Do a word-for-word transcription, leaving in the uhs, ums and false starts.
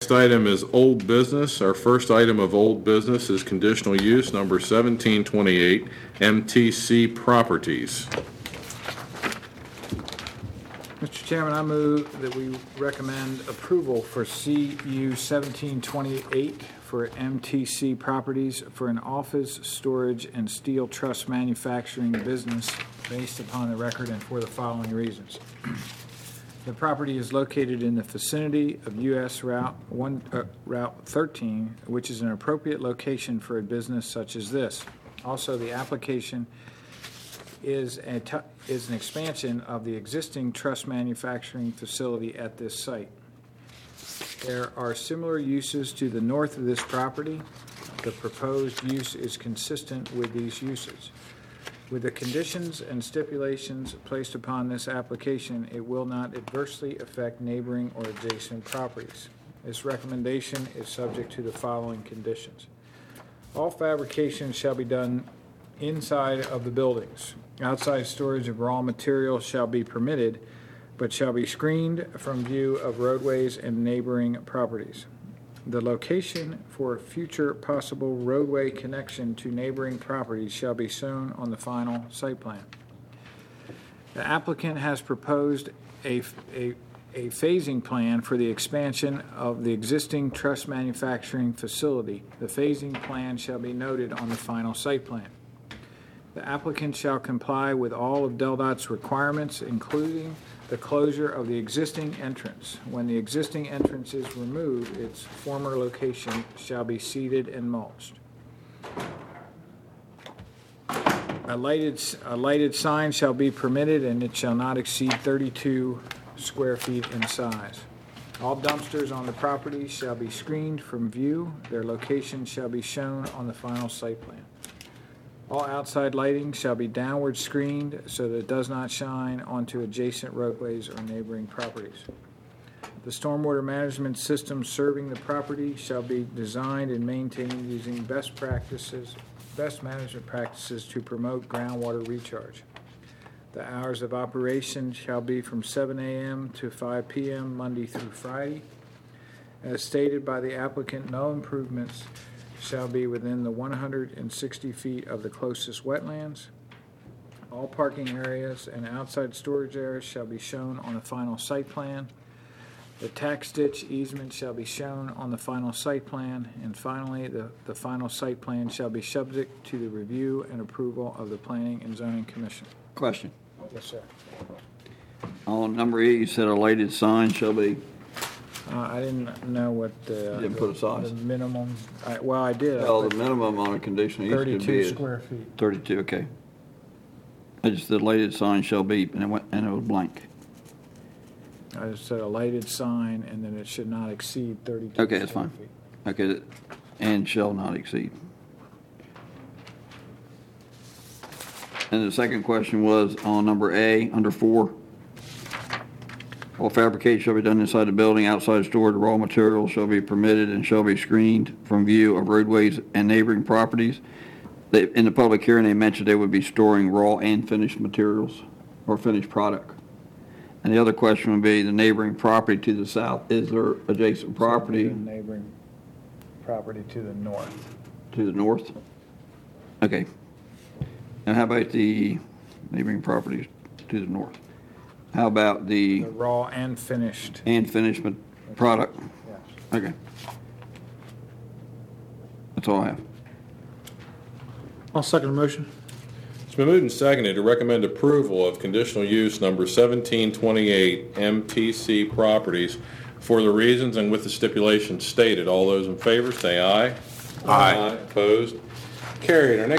next item is old business. Our first item of old business is conditional use number seventeen twenty-eight, M T C Properties. Mister Chairman, I move that we recommend approval for C U seventeen twenty-eight for M T C Properties for an office, storage, and steel truss manufacturing business based upon the record and for the following reasons. The property is located in the vicinity of U S Route one, uh, Route thirteen, which is an appropriate location for a business such as this. Also, the application is a t- is an expansion of the existing truss manufacturing facility at this site. There are similar uses to the north of this property. The proposed use is consistent with these uses. With the conditions and stipulations placed upon this application, it will not adversely affect neighboring or adjacent properties. This recommendation is subject to the following conditions. All fabrication shall be done inside of the buildings. Outside storage of raw materials shall be permitted, but shall be screened from view of roadways and neighboring properties. The location for future possible roadway connection to neighboring properties shall be shown on the final site plan. The applicant has proposed a, a, a phasing plan for the expansion of the existing truss manufacturing facility. The phasing plan shall be noted on the final site plan. The applicant shall comply with all of DelDOT's requirements, including the closure of the existing entrance. When the existing entrance is removed, its former location shall be seeded and mulched. A lighted, a lighted sign shall be permitted, and it shall not exceed thirty-two square feet in size. All dumpsters on the property shall be screened from view. Their location shall be shown on the final site plan. All outside lighting shall be downward screened so that it does not shine onto adjacent roadways or neighboring properties. The stormwater management system serving the property shall be designed and maintained using best practices, best management practices to promote groundwater recharge. The hours of operation shall be from seven a.m. to five p.m. Monday through Friday. As stated by the applicant, no improvements shall be within the one hundred sixty feet of the closest wetlands. All parking areas and outside storage areas shall be shown on the final site plan. The tax ditch easement shall be shown on the final site plan. And finally, the, the final site plan shall be subject to the review and approval of the Planning and Zoning Commission. Question. Yes, sir. On number eight, you said a lighted sign shall be, Uh, I didn't know what the, You didn't put a size? the minimum, I, well, I did. I well, the put minimum on a conditional use could be thirty-two is square feet. thirty-two, okay. I just said lighted sign shall be, and it went, and it was blank. I just said a lighted sign, and then it should not exceed thirty-two. Okay, that's square fine. feet. Okay, and shall not exceed. And the second question was on number A, under four. All fabrication shall be done inside the building. Outside storage of raw materials shall be permitted and shall be screened from view of roadways and neighboring properties. They, in the public hearing, they mentioned they would be storing raw and finished materials or finished product. And the other question would be the neighboring property to the south. Is there adjacent property So the neighboring property to the north. to the north? Okay. And how about the neighboring properties to the north? How about the The raw and finished. and finished ma- product? Yes. Okay. That's all I have. I'll second the motion. It's been moved and seconded to recommend approval of conditional use number seventeen twenty-eight, M T C Properties, for the reasons and with the stipulations stated. All those in favor say aye. Aye. Opposed? Carried. Our next